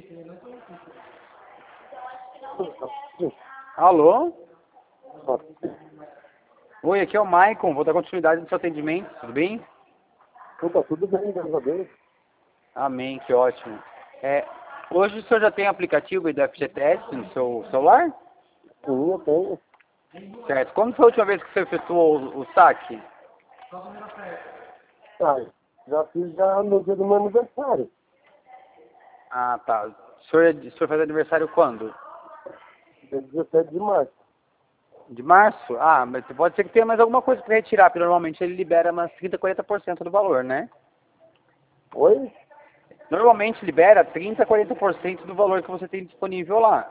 Alô? Oi, aqui é o Maicon, vou dar continuidade no seu atendimento, tudo bem? Opa, tudo bem, graças a Deus. Amém, que ótimo. Hoje o senhor já tem aplicativo do FGTS no seu celular? Sim, eu tenho. Certo. Quando foi a última vez que você efetuou o saque? Ah, já fiz já no dia do meu aniversário. Ah, tá. O senhor faz aniversário quando? Dia 17 de março. De março? Ah, mas pode ser que tenha mais alguma coisa para retirar, porque normalmente ele libera umas 30, 40% do valor, né? Oi? Normalmente libera 30, 40% do valor que você tem disponível lá,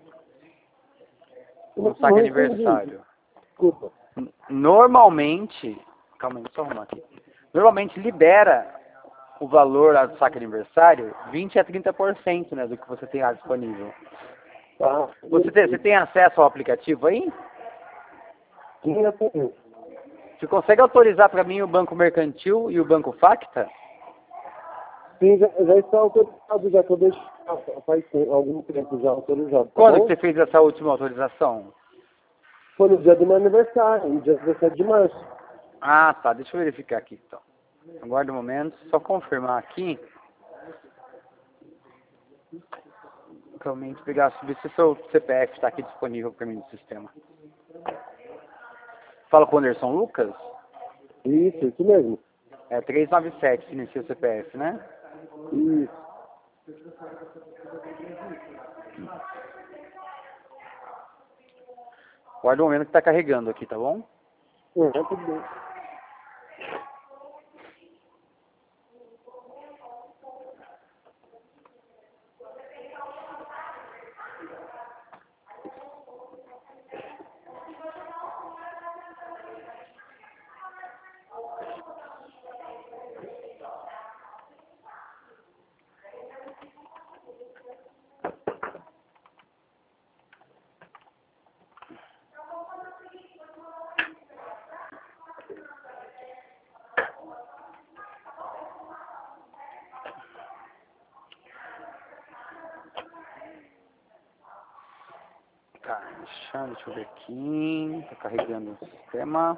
no saque Não entendi. aniversário. Desculpa. Normalmente, calma aí, deixa eu arrumar aqui. Normalmente libera o valor lá do saque aniversário 20 a 30%, né, do que você tem lá disponível. Tá. Você tem acesso ao aplicativo aí? Sim, eu tenho. Você consegue autorizar para mim o Banco Mercantil e o Banco Facta? Sim, já está autorizado, já estou deixando faz algum tempo já autorizado, tá Quando que bom? você fez essa última autorização? Foi no dia do meu aniversário, no dia 17 de março. Ah, tá. Deixa eu verificar aqui, então. Aguarde um momento. Só confirmar aqui. Realmente pegar, ver se o seu CPF está aqui disponível para mim no sistema. Fala com o Anderson Lucas? Isso mesmo. É 397 que inicia o CPF, né? Isso. Aguarde um momento que está carregando aqui, tá bom? Tudo bem. Tá, deixa eu ver aqui. Tá carregando o sistema.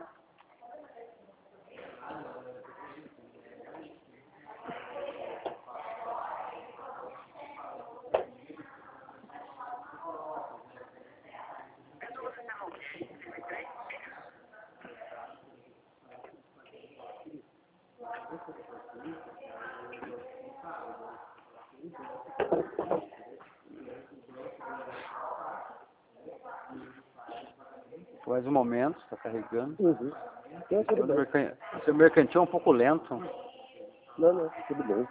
Mais um momento, está carregando. Uhum. Tudo bem. Seu mercantil é um pouco lento. Não, tudo bem.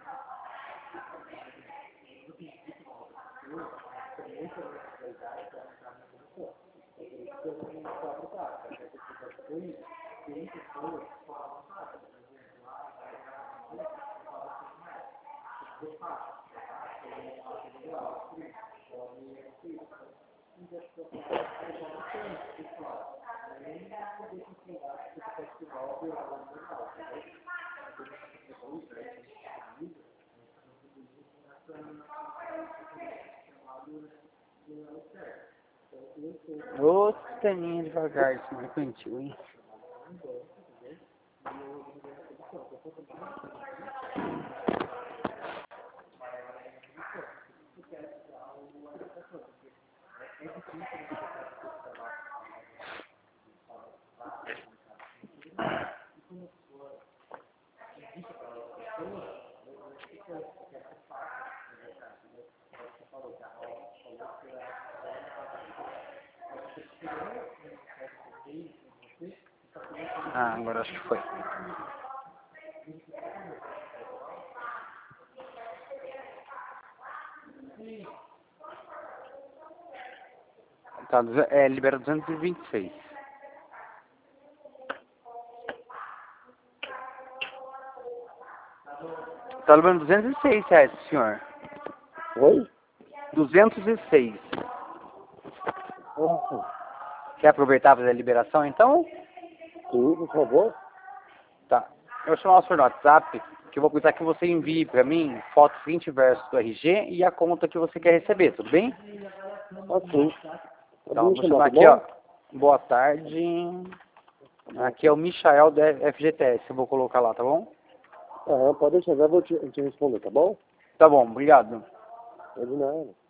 Ô, sisteminha devagar esse mercantil, hein? Ah, agora acho que foi. Tá, libera 226. Tá liberando R$ 206, senhor. Oi? 206. Quer aproveitar para fazer a liberação, então? Sim, por favor. Tá. Eu vou chamar o senhor no WhatsApp. que eu vou precisar que você envie para mim foto frente e verso do RG e a conta que você quer receber, tudo bem? Ok. Então, vou chamar aqui, ó. Boa tarde. Aqui é o Michael da FGTS, eu vou colocar lá, tá bom? Aham, pode deixar, já vou te responder, tá bom? Tá bom, obrigado. É de nada.